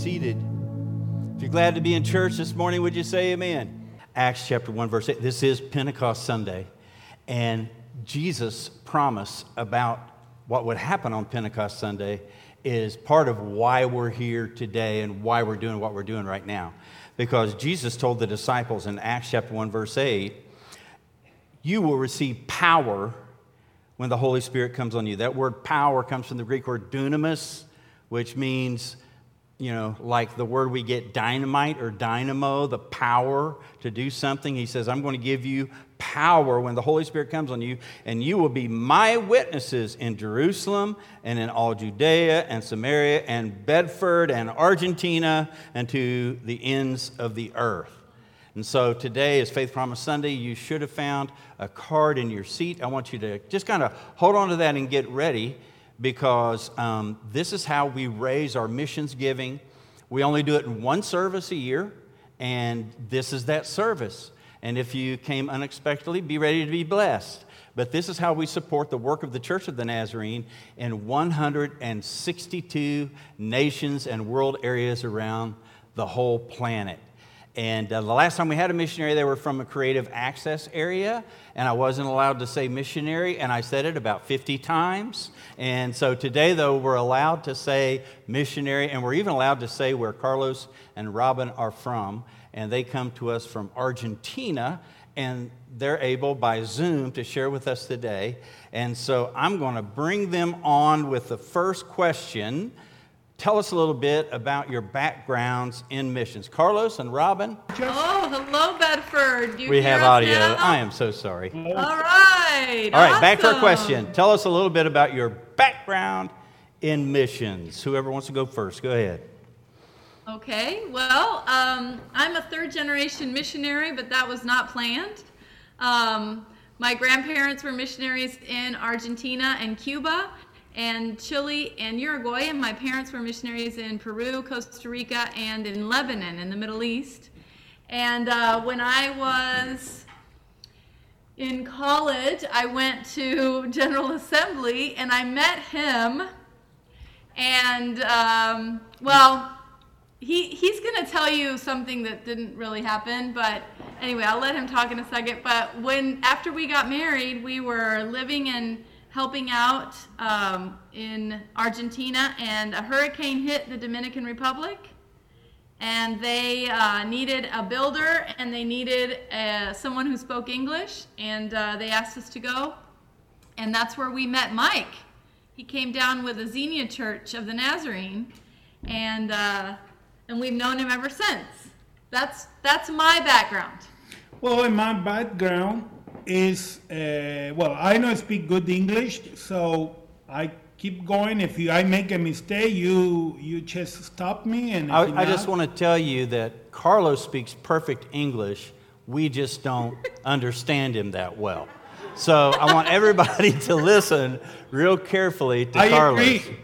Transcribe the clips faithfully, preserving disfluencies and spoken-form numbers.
seated. If you're glad to be in church this morning, would you say amen? Acts chapter one, verse eight. This is Pentecost Sunday, and Jesus' promise about what would happen on Pentecost Sunday is part of why we're here today and why we're doing what we're doing right now. Because Jesus told the disciples in Acts chapter one, verse eight, you will receive power when the Holy Spirit comes on you. That word power comes from the Greek word dunamis, which means, you know, like the word we get dynamite or dynamo, the power to do something. He says, I'm going to give you power when the Holy Spirit comes on you, and you will be my witnesses in Jerusalem and in all Judea and Samaria and Bedford and Argentina and to the ends of the earth. And so today is Faith Promise Sunday. You should have found a card in your seat. I want you to just kind of hold on to that and get ready, because um, this is how we raise our missions giving. We only do it in one service a year, and this is that service. And if you came unexpectedly, be ready to be blessed. But this is how we support the work of the Church of the Nazarene in one hundred sixty-two nations and world areas around the whole planet. And uh, the last time we had a missionary, they were from a creative access area, and I wasn't allowed to say missionary, and I said it about fifty times. And so today, though, we're allowed to say missionary, and we're even allowed to say where Carlos and Robin are from, and they come to us from Argentina, and they're able by Zoom to share with us today. And so I'm going to bring them on with the first question. Tell us a little bit about your backgrounds in missions. Carlos and Robin. Oh, hello, Bedford. You we hear have us audio. now? I am so sorry. All right. All right, awesome. back to our question. Tell us a little bit about your background in missions. Whoever wants to go first, go ahead. Okay, well, um, I'm a third-generation missionary, but that was not planned. Um, my grandparents were missionaries in Argentina and Cuba, and Chile and Uruguay, and my parents were missionaries in Peru, Costa Rica, and in Lebanon in the Middle East. And uh, when I was in college, I went to General Assembly, and I met him, and, um, well, he he's going to tell you something that didn't really happen, but anyway, I'll let him talk in a second. But when, after we got married, we were living in helping out um, in Argentina, and a hurricane hit the Dominican Republic, and they uh, needed a builder, and they needed uh, someone who spoke English, and uh, they asked us to go, and that's where we met Mike. He came down with the Xenia Church of the Nazarene, and uh, and we've known him ever since. That's that's my background. Well, in my background is, uh, well, I don't speak good English, so I keep going. If you, I make a mistake, you you just stop me. And I, I I just want to tell you that Carlos speaks perfect English. We just don't understand him that well. So I want everybody to listen real carefully to I Carlos. Agree.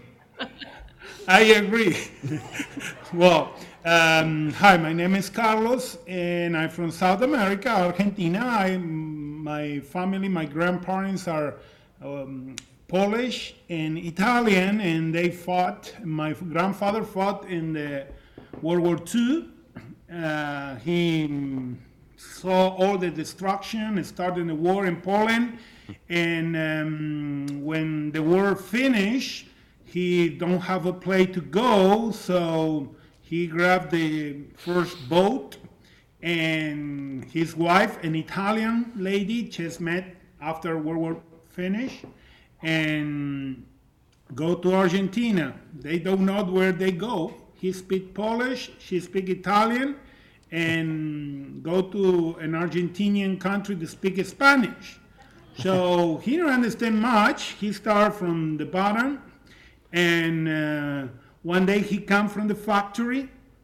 I agree. Well, um, hi, my name is Carlos, and I'm from South America, Argentina. I, my family, my grandparents are um, Polish and Italian, and they fought. My grandfather fought in the World War Two. Uh, he saw all the destruction, started the war in Poland, and um, when the war finished, he don't have a place to go, so he grabbed the first boat, and his wife, an Italian lady, just met after World War finished, and go to Argentina. They don't know where they go. He speak Polish, she speak Italian, and go to an Argentinian country to speak Spanish. So he don't understand much. He start from the bottom. And uh, one day he come from the factory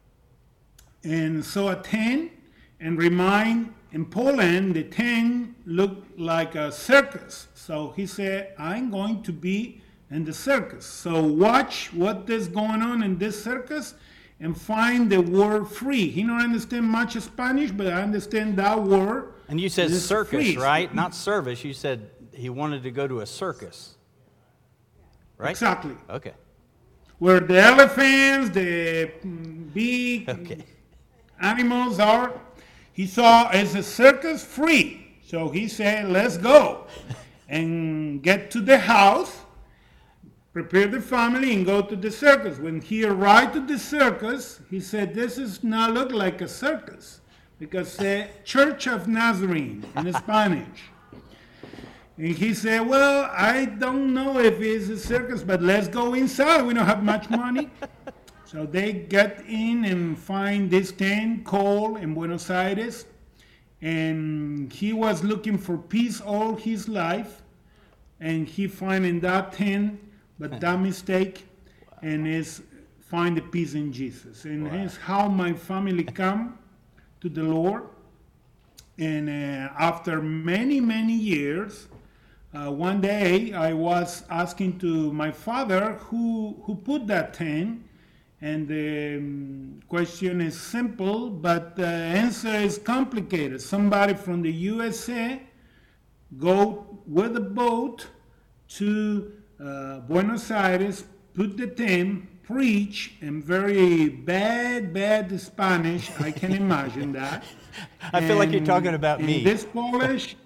and saw a tent and remind in Poland the tent looked like a circus. So he said, I'm going to be in the circus. So watch what is going on in this circus and find the word free. He don't understand much Spanish, but I understand that word. And you said circus, free. right? Not service. You said he wanted to go to a circus. Right? Exactly. Okay. where the elephants, the mm, big Okay. animals are. He saw it's a circus free. So he said, let's go and get to the house, prepare the family, and go to the circus. When he arrived to the circus, he said, this does not look like a circus, because the Church of Nazarene in Spanish. And he said, well, I don't know if it's a circus, but let's go inside. We don't have much money. So they get in and find this tent called in Buenos Aires. And he was looking for peace all his life. And he find in that tent, but that mistake, and is find the peace in Jesus. And Wow. that's how my family come to the Lord. And uh, after many, many years, uh, one day I was asking to my father who, who put that tent. And the um, question is simple, but the answer is complicated. Somebody from the U S A go with a boat to uh, Buenos Aires, put the tent, preach in very bad, bad Spanish. I can imagine that. I feel like you're And- talking about and me. This Polish,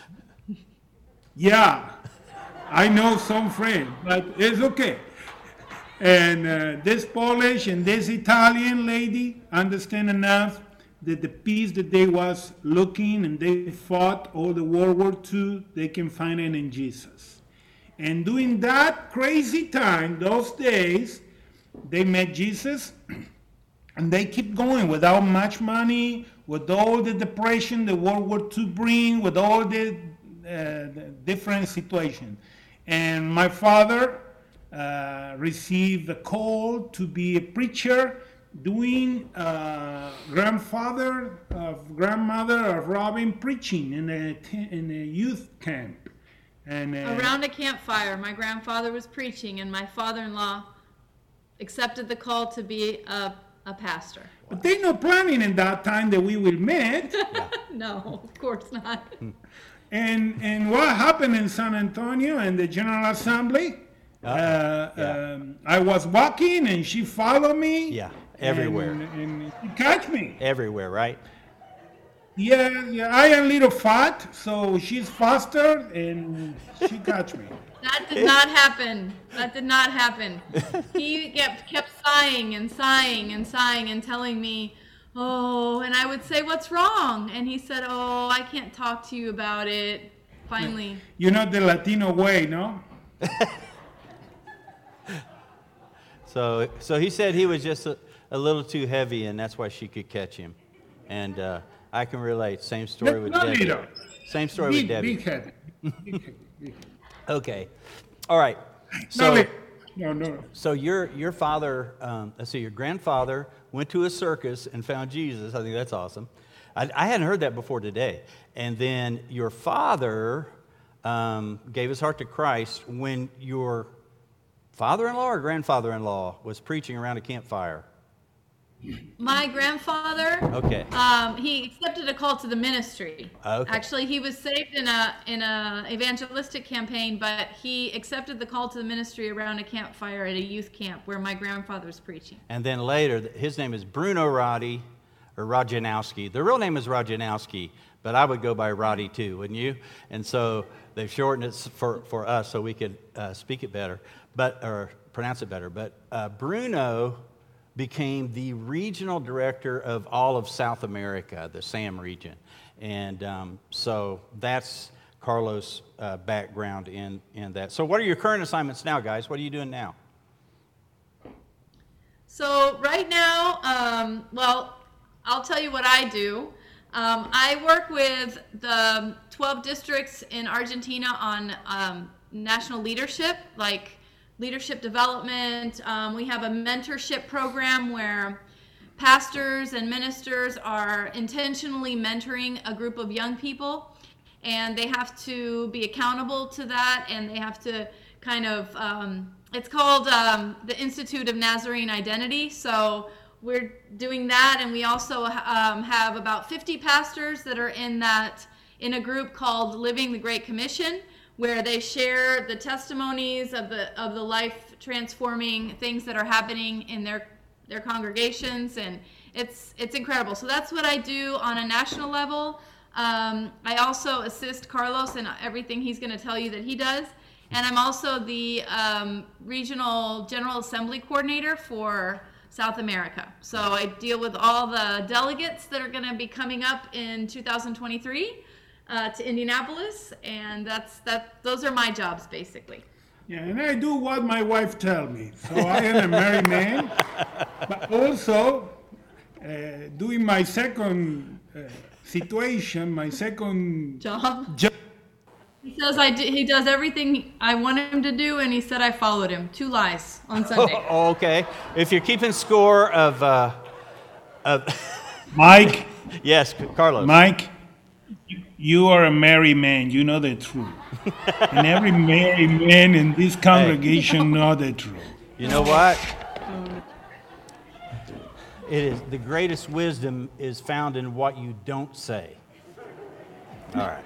yeah, I know some French, but it's okay. And uh, this Polish and this Italian lady understand enough that the peace that they was looking and they fought all the World War Two, they can find it in Jesus. And during that crazy time, those days, they met Jesus and they keep going without much money, with all the depression the World War Two bring, with all the, uh, the different situations. And my father uh, received a call to be a preacher, doing uh, grandfather of grandmother of Robin preaching in a t- in a youth camp. And uh, Around a campfire, my grandfather was preaching, and my father-in-law accepted the call to be a, a pastor. but they no planning in that time that we will meet. No, of course not. And and what happened in San Antonio in the General Assembly? Uh, Yeah. um, I was walking and she followed me. Yeah, everywhere. And, and she catch me. Everywhere, right? Yeah, yeah. I am a little fat, so she's faster and she catch me. That did not happen. That did not happen. He kept, kept sighing and sighing and sighing and telling me, oh, and I would say, what's wrong? And he said, oh, I can't talk to you about it. Finally. You know the Latino way, no? So, so he said he was just a, a little too heavy, and that's why she could catch him. And uh, I can relate. Same story with Not Debbie. little. Same story Big, with Debbie. big head. Big head, big head. Okay. All right. Not So, little. No, no. so your your father, um, let's see, your grandfather went to a circus and found Jesus. I think that's awesome. I, I hadn't heard that before today. And then your father um, gave his heart to Christ when your father-in-law or grandfather-in-law was preaching around a campfire. My grandfather, Okay. um, he accepted a call to the ministry. Okay. Actually, he was saved in a in a evangelistic campaign, but he accepted the call to the ministry around a campfire at a youth camp where my grandfather was preaching. And then later, his name is Bruno Roddy, or Rajanowski. The real name is Rajanowski, but I would go by Roddy too, wouldn't you? And so they've shortened it for, for us so we could uh, speak it better, but or pronounce it better. But uh, Bruno became the regional director of all of South America, the SAM region. And um, so that's Carlos' uh, background in, in that. So what are your current assignments now, guys? What are you doing now? So right now, um, well, I'll tell you what I do. Um, I work with the twelve districts in Argentina on um, national leadership, like leadership development. Um, we have a mentorship program where pastors and ministers are intentionally mentoring a group of young people, and they have to be accountable to that, and they have to kind of, um, it's called um, the Institute of Nazarene Identity. So we're doing that, and we also um, have about fifty pastors that are in that, in a group called Living the Great Commission, where they share the testimonies of the of the life transforming things that are happening in their their congregations, and it's it's incredible. So that's what I do on a national level. Um, I also assist Carlos in everything he's going to tell you that he does, and I'm also the um, regional General Assembly coordinator for South America. So I deal with all the delegates that are going to be coming up in two thousand twenty-three uh, to Indianapolis, and that's that. Those are my jobs basically. Yeah, and I do what my wife tells me. So I am a married man, but also uh, doing my second uh, situation, my second Job. job. He says I do, he does everything I want him to do, and he said I followed him. Two lies on Sunday. Oh, okay. If you're keeping score of, uh, of Mike, yes, Carlos. Mike, you are a married man. You know the truth. And every married man in this congregation know the truth. You know what? It is the greatest wisdom is found in what you don't say. All right.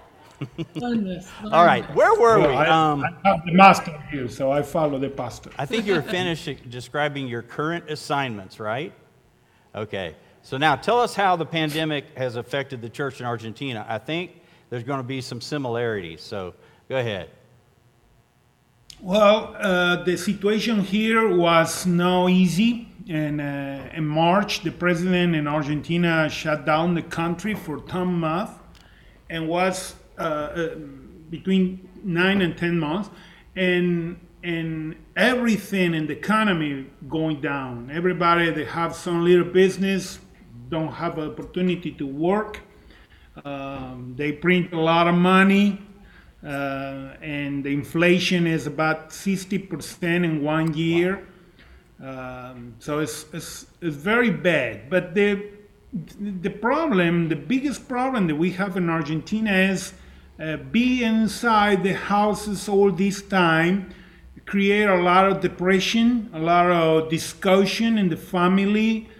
All right. Where were Well, we? I, Um, I have the master here, so I follow the pastor. I think you were finished describing your current assignments, right? Okay. So now tell us how the pandemic has affected the church in Argentina. I think there's going to be some similarities. So go ahead. Well, uh, the situation here was not easy. And uh, in March, the president in Argentina shut down the country for ten months, and was uh, uh, between nine and ten months, and and everything in the economy going down. Everybody that have some little business don't have an opportunity to work. Um, they print a lot of money, uh, and the inflation is about sixty percent in one year. Um, so it's, it's it's very bad. But the the problem, the biggest problem that we have in Argentina is uh, be inside the houses all this time, create a lot of depression, a lot of discussion in the family.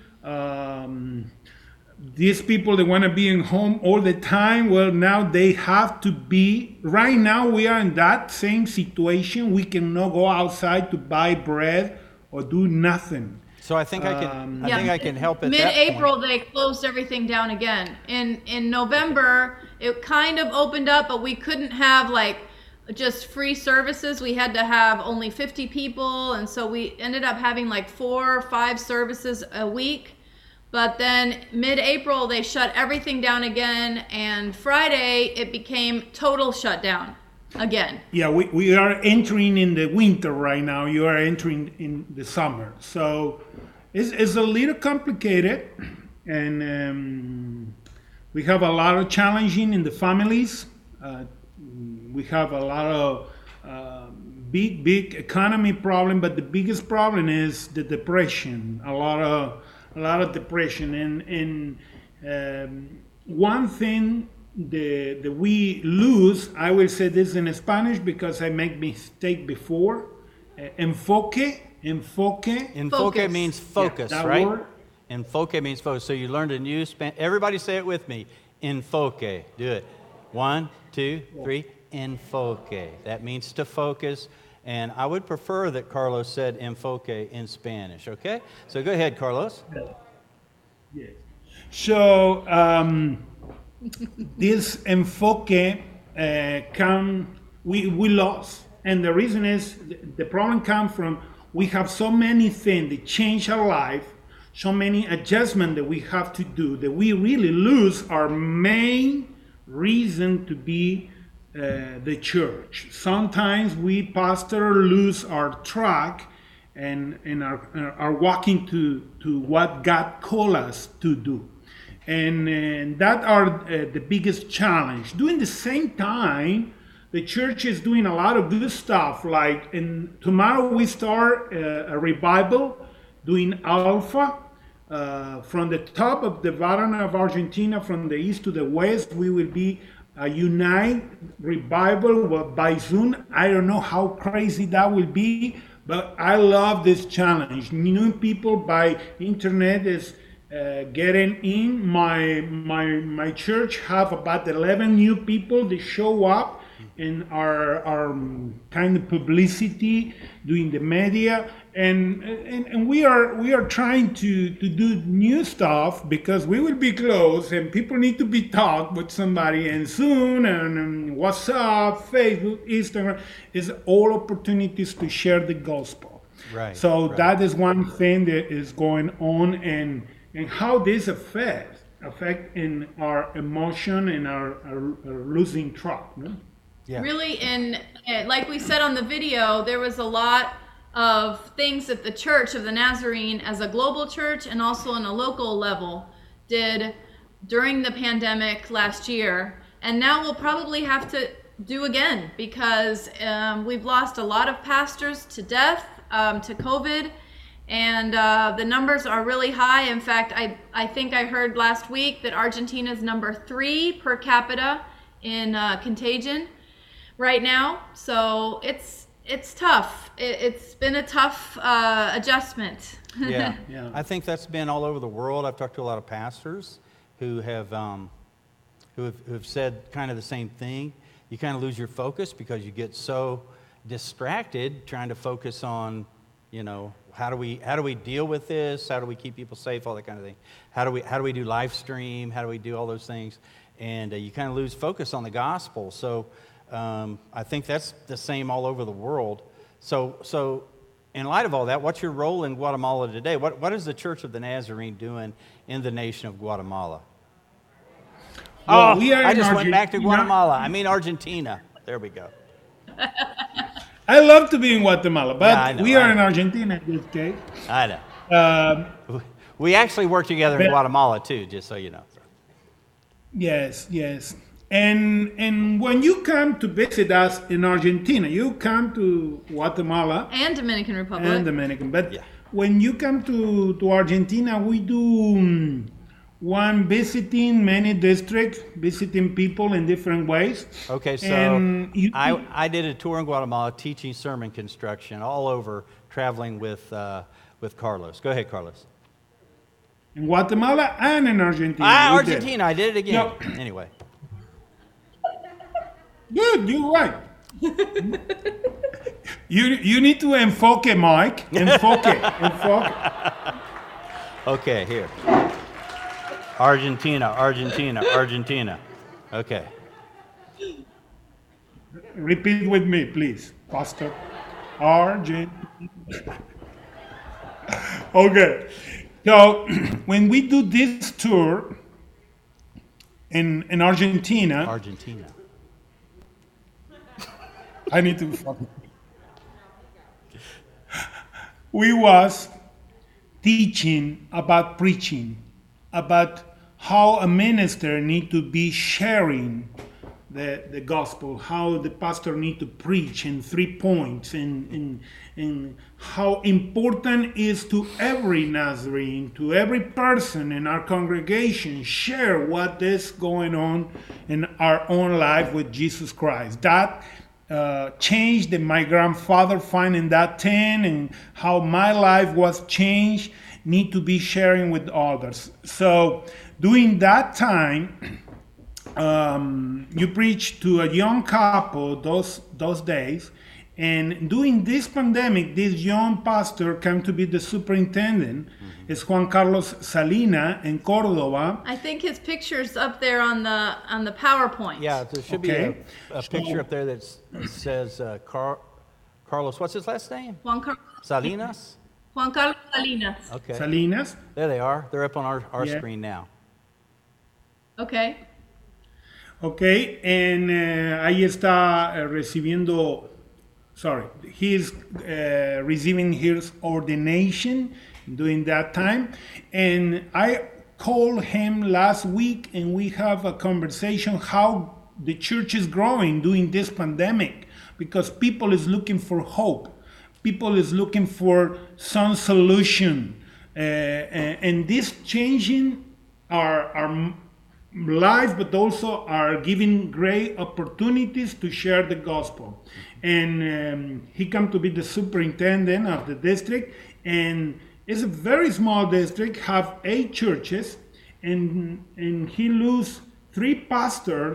Um, these people that want to be in home all the time, well, now they have to be. Right now we are in that same situation. We cannot go outside to buy bread or do nothing. So I think I can. Um, I Yeah, think I can help at that point. Mid-April, they closed everything down again. In in November, it kind of opened up, but we couldn't have like just free services. We had to have only fifty people, and so we ended up having like four or five services a week. But then mid-April, they shut everything down again, and Friday, it became total shutdown again. Yeah, we, we are entering in the winter right now. You are entering in the summer. So it's, it's a little complicated, and um, we have a lot of challenging in the families. Uh, we have a lot of uh, big, big economy problem, but the biggest problem is the depression. A lot of a lot of depression, and and um, one thing that, that we lose, I will say this in Spanish because I make mistake before. Uh, enfoque, enfoque. Enfoque Focus. means focus, Yeah, that right? word. Enfoque means focus. So you learned a new Spanish. Everybody say it with me. Enfoque. Do it. One, two, three. Enfoque. That means to focus. And I would prefer that Carlos said enfoque in Spanish, okay? So go ahead, Carlos. Yes. So um, this enfoque uh, come we we lost, and the reason is the, the problem comes from we have so many things that change our life, so many adjustments that we have to do that we really lose our main reason to be uh, the church. Sometimes we pastor lose our track and and are, are walking to to what God called us to do, and, and that are uh, the biggest challenge. During the same time, the church is doing a lot of good stuff. Like in tomorrow we start uh, a revival doing Alpha. Uh, from the top of the Varna of Argentina, from the east to the west, we will be a unite revival by Zoom. I don't know how crazy that will be, but I love this challenge. New people by internet is uh, getting in. My my my church have about eleven new people that show up in our our um, kind of publicity, doing the media, and and, and we are we are trying to, to do new stuff because we will be closed and people need to be taught with somebody, and soon and um, WhatsApp, Facebook, Instagram is all opportunities to share the gospel. Right. So right. that is one thing that is going on, and and how this affects affect in our emotion and our, our, our losing track. No? Yeah. Really, in eh, like we said on the video, there was a lot of things that the Church of the Nazarene, as a global church and also on a local level, did during the pandemic last year, and now we'll probably have to do again because um, we've lost a lot of pastors to death, um, to COVID, and uh, the numbers are really high. In fact, I, I think I heard last week that Argentina is number three per capita in uh, contagion right now. So it's it's tough. It, it's been a tough uh, adjustment. Yeah. Yeah. I think that's been all over the world. I've talked to a lot of pastors who have um, who have, who have said kind of the same thing. You kind of lose your focus because you get so distracted trying to focus on, you know, how do we how do we deal with this? How do we keep people safe? All that kind of thing. How do we how do we do live stream? How do we do all those things? And uh, you kind of lose focus on the gospel. So um, I think that's the same all over the world. So so in light of all that, what's your role in Guatemala today? What what is the Church of the Nazarene doing in the nation of Guatemala? Well, oh, we are I in just went back to Argentina. Guatemala. I mean Argentina. There we go. I love to be in Guatemala, but Yeah, I know, we I are in know. Argentina in this case. I know. Um, We actually work together in But- Guatemala too, just so you know. yes, yes. And and when you come to visit us in Argentina, you come to Guatemala And Dominican Republic. and Dominican. But Yeah. when you come to, to Argentina, we do um, one visiting many districts, visiting people in different ways. Okay, so And you- I, I did a tour in Guatemala teaching sermon construction all over, traveling with uh, with Carlos. Go ahead, Carlos. In Guatemala and in Argentina. Ah, we did. Argentina, I did it again. No. Anyway, Good, you're right. you you need to enfoque, Mike. Enfoque, enfoque. okay, here. Argentina, Argentina, Argentina. Okay. Repeat with me, please, Pastor. Argentina. Okay. So when we do this tour in in Argentina, Argentina. I need to. We was teaching about preaching, about how a minister need to be sharing the, the gospel, how the pastor need to preach in three points, and, and, and how important is to every Nazarene, to every person in our congregation, share what is going on in our own life with Jesus Christ. That uh, changed the, my grandfather finding that thing, and how my life was changed, need to be sharing with others. So during that time, um, you preached to a young couple those those days, and during this pandemic, this young pastor came to be the superintendent. Mm-hmm. It's Juan Carlos Salina in Córdoba. I think his picture's up there on the on the PowerPoint. Yeah, there should Okay. be a, a picture up there that says uh, Car- Carlos. What's his last name? Juan, Car- Salinas. Juan Carlos Salinas. Okay. Salinas. There they are. They're up on our, our Yeah. screen now. Okay. Okay, and uh, ahí está uh, recibiendo, sorry, he is uh, receiving his ordination during that time. And I called him last week, and we have a conversation how the church is growing during this pandemic, because people is looking for hope. People is looking for some solution. Uh, and this changing our, our life, but also are giving great opportunities to share the gospel. And um, he come to be the superintendent of the district, and it's a very small district, have eight churches, and and he lose three pastors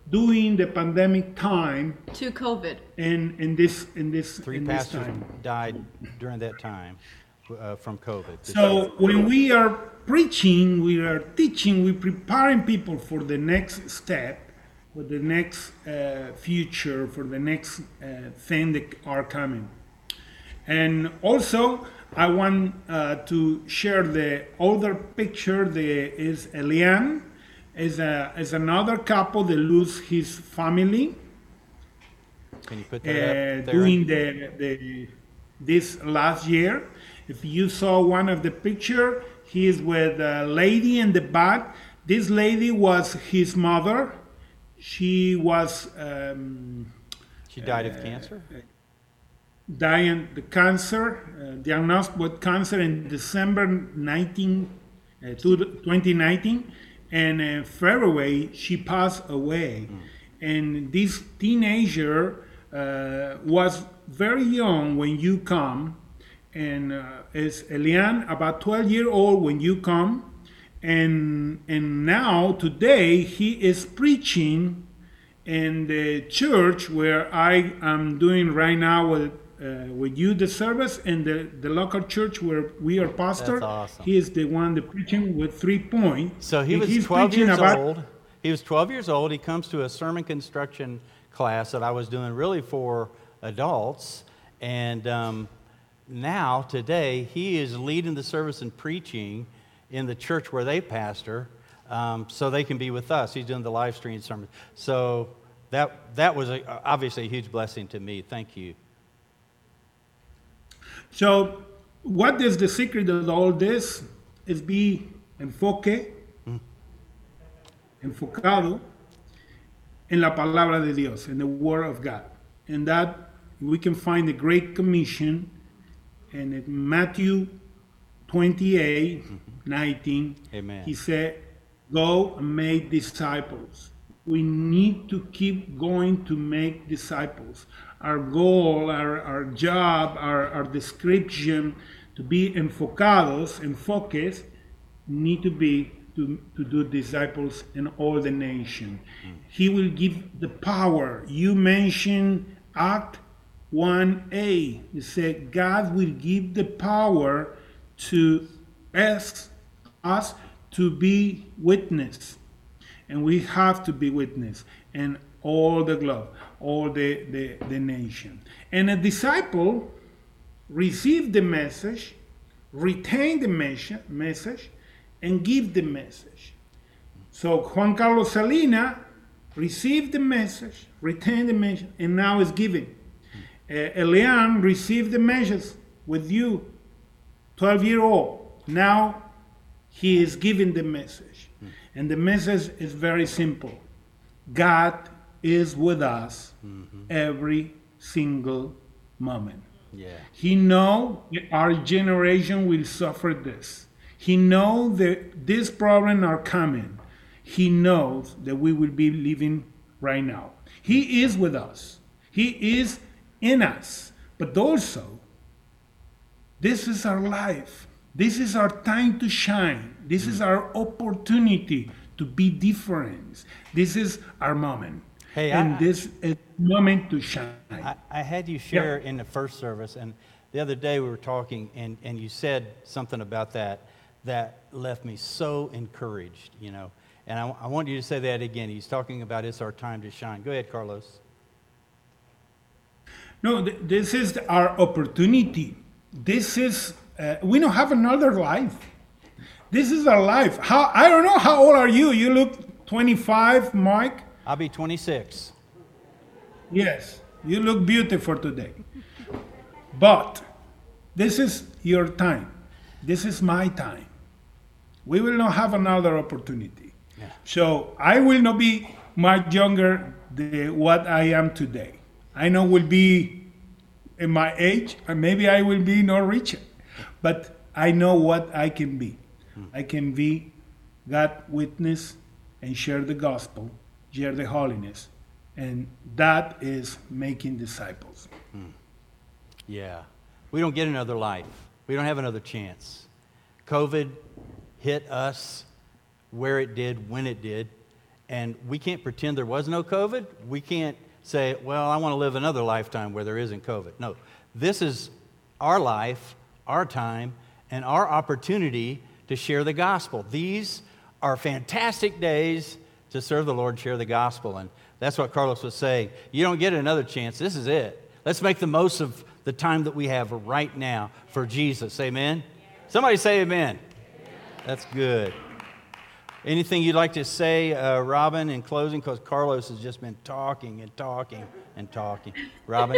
during the pandemic time To COVID. and in this in this Three in this pastors time. died during that time uh, from COVID. So when we are preaching, we are teaching, we're preparing people for the next step, for the next uh, future, for the next uh, thing that are coming. And also, I want uh, to share the other picture. The is Elian, is a is another couple that lose his family Can you put uh, that up there? during the, the this last year. If you saw one of the picture, he is with a lady in the back. This lady was his mother. She was um, She died of cancer? dying the cancer, uh, diagnosed with cancer in December nineteenth, uh, twenty nineteen, and in February she passed away. Mm. And this teenager uh, was very young when you come, and uh, is Elian, about twelve years old when you come, and and now today he is preaching in the church where I am doing right now with uh, with you the service, and the, the local church where we are pastor. That's awesome. He is the one that preaching with three points. So he And was he's twelve preaching years about- old. He was twelve years old. He comes to a sermon construction class that I was doing really for adults. And um, now, today, he is leading the service and preaching in the church where they pastor, um, so they can be with us. He's doing the live stream sermon. So that, that was a, obviously a huge blessing to me. Thank you. So, what is the secret of all this? Is be enfoque, enfocado en la palabra de Dios, in the Word of God. And that we can find the Great Commission and in Matthew twenty-eight, nineteen. Amen. He said, go and make disciples. We need to keep going to make disciples. Our goal, our, our job, our, our description to be enfocados, enfoques, need to be to, to do disciples in all the nation. Mm. He will give the power. You mentioned Act one A. You said God will give the power to ask us to be witness. And we have to be witness in all the globe, all the, the, the nation. And a disciple receive the message, retain the mes- message, and give the message. So Juan Carlos Salina received the message, retained the message, and now is giving. Uh, Elian received the message with you, twelve year old. Now he is giving the message. Mm. And the message is very simple. God is with us mm-hmm. every single moment. Yeah. He knows our generation will suffer this. He knows that these problems are coming. He knows that we will be living right now. He is with us. He is in us. But also, this is our life. This is our time to shine. This mm. is our opportunity to be different. This is our moment. Hey, and I, this is moment to shine. I, I had you share yeah. in the first service, and the other day we were talking, and, and you said something about that that left me so encouraged, you know. And I, I want you to say that again. He's talking about it's our time to shine. Go ahead, Carlos. No, th- this is our opportunity. This is, uh, we don't have another life. This is our life. How I don't know, how old are you? You look twenty-five, Mike? I'll be twenty-six. Yes, you look beautiful today. But this is your time. This is my time. We will not have another opportunity. Yeah. So I will not be much younger than what I am today. I know will be in my age, and maybe I will be not richer. But I know what I can be. Hmm. I can be God witness and share the gospel, share the holiness. And that is making disciples. Hmm. Yeah. We don't get another life. We don't have another chance. COVID hit us where it did, when it did, And we can't pretend there was no COVID. We can't say, well, I want to live another lifetime where there isn't COVID. No, this is our life, our time, and our opportunity to share the gospel. These are fantastic days to serve the Lord and share the gospel. And that's what Carlos was saying. You don't get another chance. This is it. Let's make the most of the time that we have right now for Jesus. Amen? Somebody say amen. That's good. Anything you'd like to say, uh, Robin, in closing? Because Carlos has just been talking and talking and talking. Robin?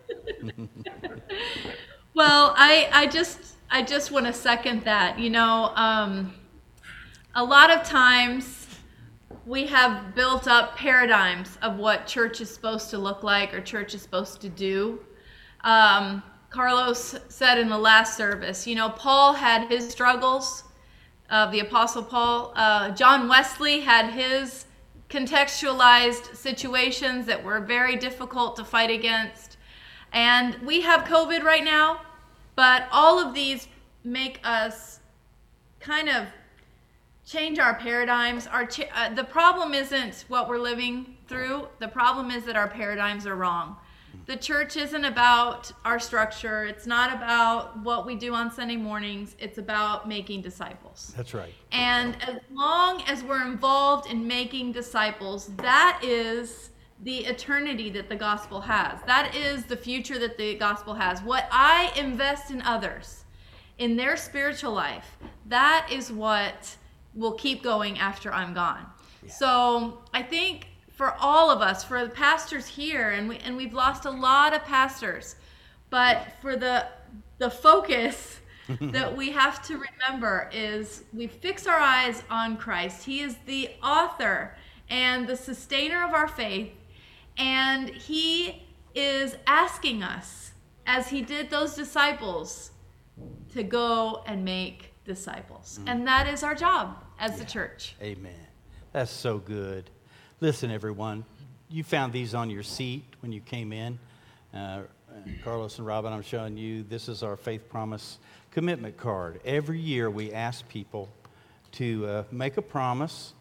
Well, I, I just I just want to second that. You know, um, a lot of times we have built up paradigms of what church is supposed to look like or church is supposed to do. Um, Carlos said in the last service, you know, Paul had his struggles, uh, the Apostle Paul. Uh, John Wesley had his contextualized situations that were very difficult to fight against. And we have COVID right now, but all of these make us kind of change our paradigms. Our cha- uh, the problem isn't what we're living through. The problem is that our paradigms are wrong. The church isn't about our structure. It's not about what we do on Sunday mornings. It's about making disciples. That's right. And as long as we're involved in making disciples, that is the eternity that the gospel has. That is the future that the gospel has. What I invest in others, in their spiritual life, that is what will keep going after I'm gone. Yeah. So I think for all of us, for the pastors here, and we and we've lost a lot of pastors, but for the the focus that we have to remember is we fix our eyes on Christ. He is the author and the sustainer of our faith, and he is asking us, as he did those disciples, to go and make disciples. Mm. And that is our job as yeah. the church. Amen. That's so good. Listen, everyone, you found these on your seat when you came in. Uh, Carlos and Robin, I'm showing you, this is our Faith Promise commitment card. Every year we ask people to uh, make a promise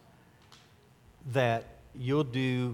that you'll do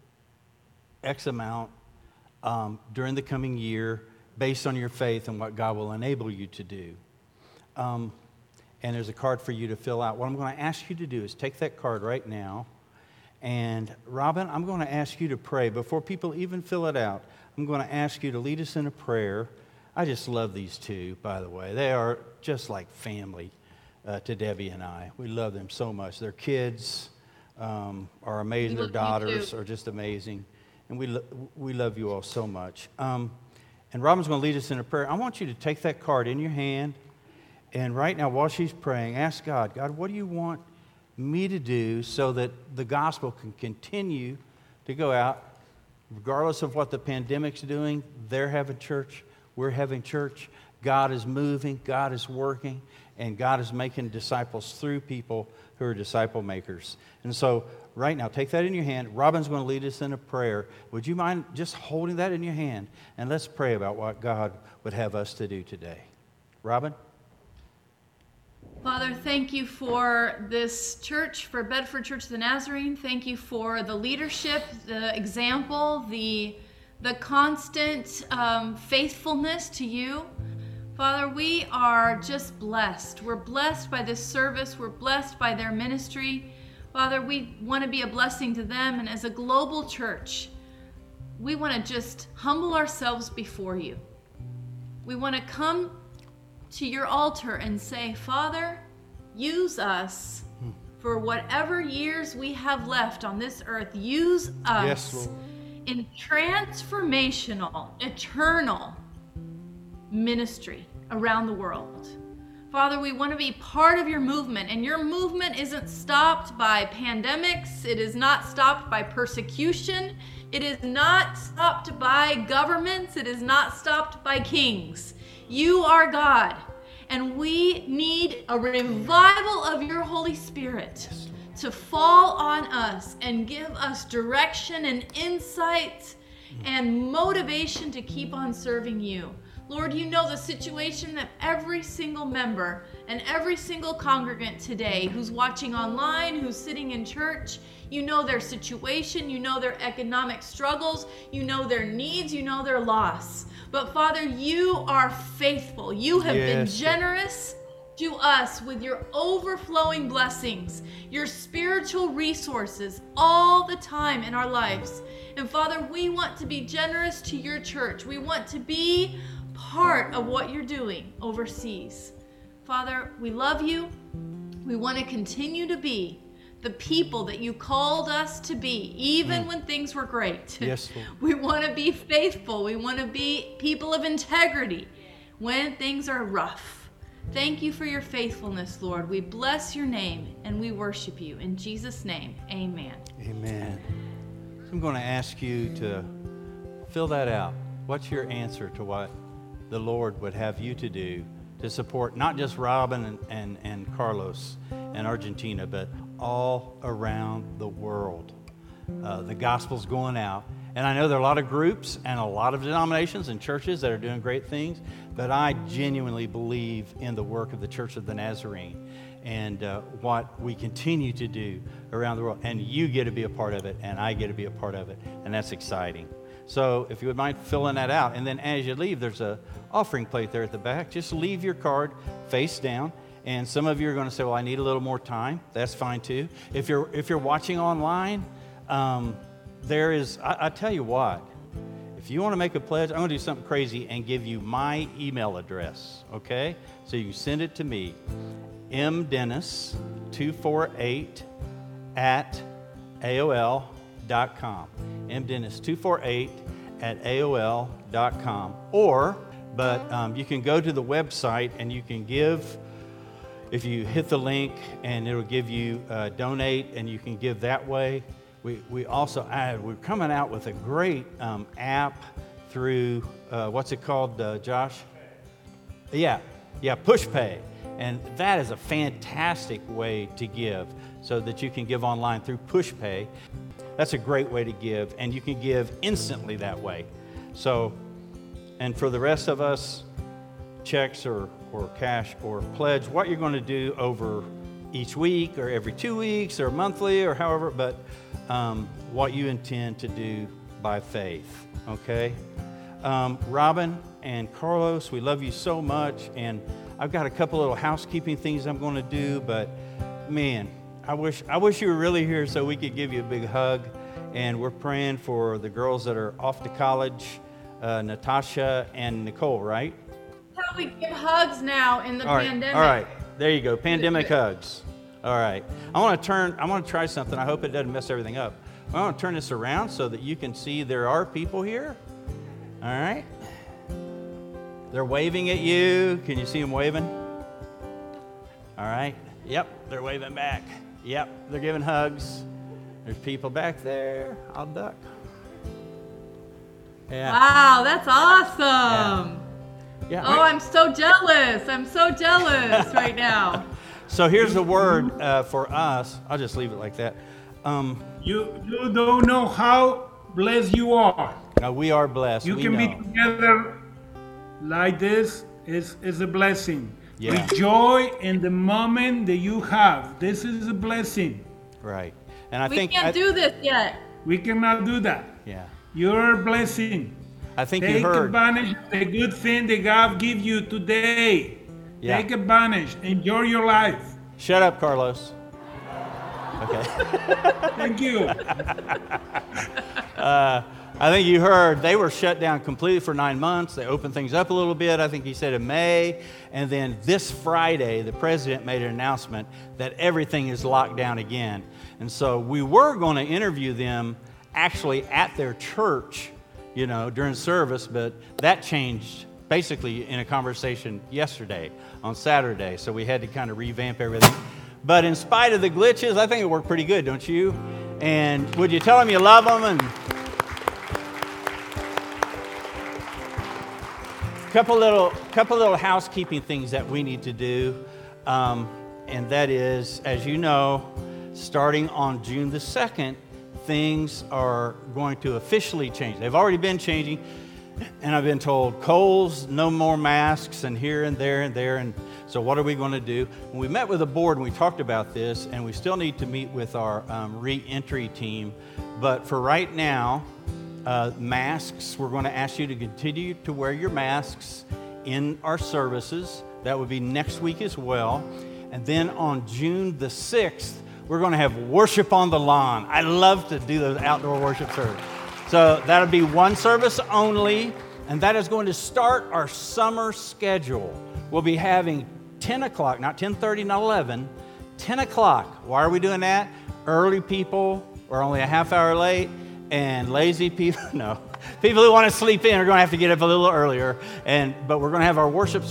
X amount um, during the coming year based on your faith and what God will enable you to do. Um, and there's a card for you to fill out. What I'm going to ask you to do is take that card right now. And Robin, I'm going to ask you to pray. Before people even fill it out, I'm going to ask you to lead us in a prayer. I just love these two, by the way. They are just like family uh, to Debbie and I. We love them so much. Their kids um, are amazing. Their daughters are just amazing. And we, lo- we love you all so much. Um, and Robin's going to lead us in a prayer. I want you to take that card in your hand. And right now, while she's praying, ask God, God, what do you want me to do so that the gospel can continue to go out, regardless of what the pandemic's doing? They're having church, we're having church. God is moving, God is working, and God is making disciples through people who are disciple makers. And so right now, take that in your hand. Robin's going to lead us in a prayer. Would you mind just holding that in your hand? And let's pray about what God would have us to do today. Robin? Father, thank you for this church, for Bedford Church of the Nazarene. Thank you for the leadership, the example, the, the constant um, faithfulness to you. Father, we are just blessed. We're blessed by this service. We're blessed by their ministry. Father, we want to be a blessing to them. And as a global church, we want to just humble ourselves before you. We want to come to your altar and say, Father, use us for whatever years we have left on this earth. Use us yes, in transformational, eternal ministry around the world. Father, we want to be part of your movement, and your movement isn't stopped by pandemics. It is not stopped by persecution. It is not stopped by governments. It is not stopped by kings. You are God, and we need a revival of your Holy Spirit to fall on us and give us direction and insight and motivation to keep on serving you. Lord, you know the situation that every single member and every single congregant today who's watching online, who's sitting in church, you know their situation, you know their economic struggles, you know their needs, you know their loss. But Father, you are faithful. You have Yes. been generous to us with your overflowing blessings, your spiritual resources all the time in our lives. And Father, we want to be generous to your church. We want to be part of what you're doing overseas. Father, we love you. We want to continue to be the people that you called us to be, even when things were great. Yes, Lord. We want to be faithful. We want to be people of integrity when things are rough. Thank you for your faithfulness, Lord. We bless your name and we worship you. In Jesus' name, amen. Amen. So I'm going to ask you to fill that out. What's your answer to what the Lord would have you to do to support not just Robin and, and, and Carlos in Argentina, but all around the world? Uh, the gospel's going out. And I know there are a lot of groups and a lot of denominations and churches that are doing great things, but I genuinely believe in the work of the Church of the Nazarene and uh, what we continue to do around the world. And you get to be a part of it, and I get to be a part of it, and that's exciting. So if you would mind filling that out. And then as you leave, there's a offering plate there at the back. Just leave your card face down. And some of you are going to say, well, I need a little more time. That's fine too. If you're if you're watching online, um, there is, I, I tell you what, if you want to make a pledge, I'm going to do something crazy and give you my email address, okay? So you can send it to me, m dennis two four eight at A O L dot com. m dennis two four eight at A O L dot com. Or, but um, you can go to the website and you can give, if you hit the link, and it'll give you uh, donate, and you can give that way. We we also add, we're coming out with a great um, app through, uh, what's it called, uh, Josh? Yeah, yeah, PushPay. And that is a fantastic way to give, so that you can give online through PushPay. That's a great way to give, and you can give instantly that way. So, and for the rest of us, checks or, or cash or pledge, what you're going to do over each week or every two weeks or monthly or however, but um, what you intend to do by faith, okay? Um, Robin and Carlos, we love you so much, and I've got a couple little housekeeping things I'm going to do, but man, I wish I wish you were really here so we could give you a big hug. And we're praying for the girls that are off to college, uh, Natasha and Nicole, right? How we give hugs now in the All right, pandemic. all right, there you go, pandemic hugs. All right, I want to turn, I want to try something. I hope it doesn't mess everything up. I want to turn this around so that you can see there are people here. All right, they're waving at you. Can you see them waving? All right, yep, they're waving back. Yep, they're giving hugs. There's people back there. I'll duck. Yeah. Wow, that's awesome. Yeah. Oh, I'm so jealous. I'm so jealous right now. So here's the word uh, for us. I'll just leave it like that. Um, You you don't know how blessed you are. no, we are blessed. You we can know. be together like this is is a blessing. Yeah. Rejoice in the moment that you have. This is a blessing. Right. And I We think can't I, do this yet. We cannot do that. Yeah. You're a blessing. I think Take you heard. advantage of the good thing that God give you today. Yeah. Take advantage. Enjoy your life. Shut up, Carlos. Okay. Thank you. uh, I think you heard they were shut down completely for nine months. They opened things up a little bit. I think he said in May. And then this Friday, the president made an announcement that everything is locked down again. And so we were going to interview them actually at their church, you know, during service, but that changed basically in a conversation yesterday on Saturday. So we had to kind of revamp everything. But in spite of the glitches, I think it worked pretty good, don't you? And would you tell them you love them? And couple little, couple little housekeeping things that we need to do, um, and that is, as you know, starting on June the second, things are going to officially change. They've already been changing. And I've been told, Kohl's, no more masks, and here and there and there. And so what are we going to do? When we met with the board and we talked about this, and we still need to meet with our um, re-entry team. But for right now, uh, masks, we're going to ask you to continue to wear your masks in our services. That would be next week as well. And then on June the sixth, we're going to have worship on the lawn. I love to do those outdoor worship services. So that'll be one service only, and that is going to start our summer schedule. We'll be having ten o'clock, not ten thirty, not eleven, ten o'clock. Why are we doing that? Early people are only a half hour late, and lazy people, no. People who want to sleep in are going to have to get up a little earlier, and but we're going to have our worship